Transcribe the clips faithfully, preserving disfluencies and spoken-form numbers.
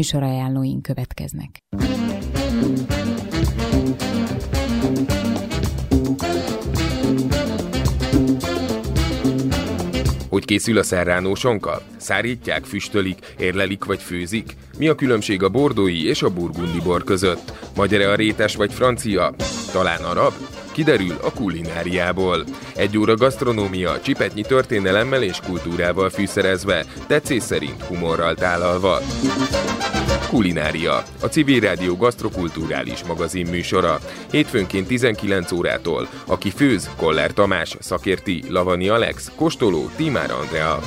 Műsorajánlóink következnek. Hogy készül a serrano sonka? Szárítják, füstölik, érlelik vagy főzik? Mi a különbség a bordói és a burgundi bor között? Magyar-e a rétes vagy francia? Talán arab? Kiderül a kulináriából. Egy óra gasztronómia, csipetnyi történelemmel és kultúrával fűszerezve, tetszés szerint humorral tálalva. Kulinária, a Civil Rádió gasztrokulturális magazin műsora. Hétfőnként tizenkilenc órától. Aki főz, Koller Tamás, szakérti, Lavani Alex, kóstoló, Tímár Andrea.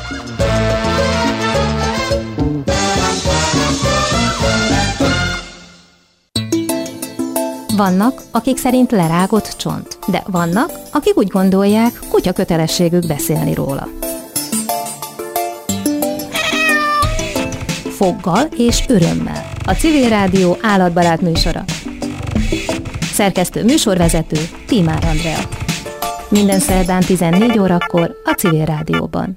Vannak, akik szerint lerágott csont, de vannak, akik úgy gondolják, kutya kötelességük beszélni róla. Foggal és örömmel. A Civil Rádió állatbarát műsora. Szerkesztő műsorvezető Tímár Andrea. Minden szerdán tizennégy órakor a Civil Rádióban.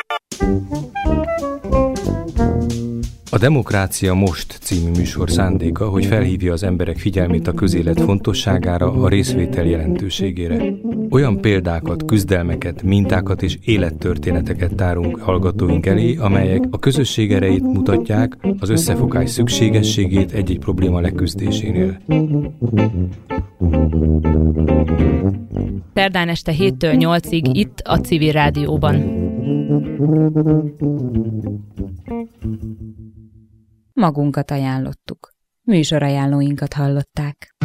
A Demokrácia Most című műsor szándéka, hogy felhívja az emberek figyelmét a közélet fontosságára, a részvétel jelentőségére. Olyan példákat, küzdelmeket, mintákat és élettörténeteket tárunk hallgatóink elé, amelyek a közösség erejét mutatják, az összefogás szükségességét egy-egy probléma leküzdésénél. Szerdán este héttől nyolcig itt a Civil Rádióban. Magunkat ajánlottuk. Műsorajánlóinkat hallották.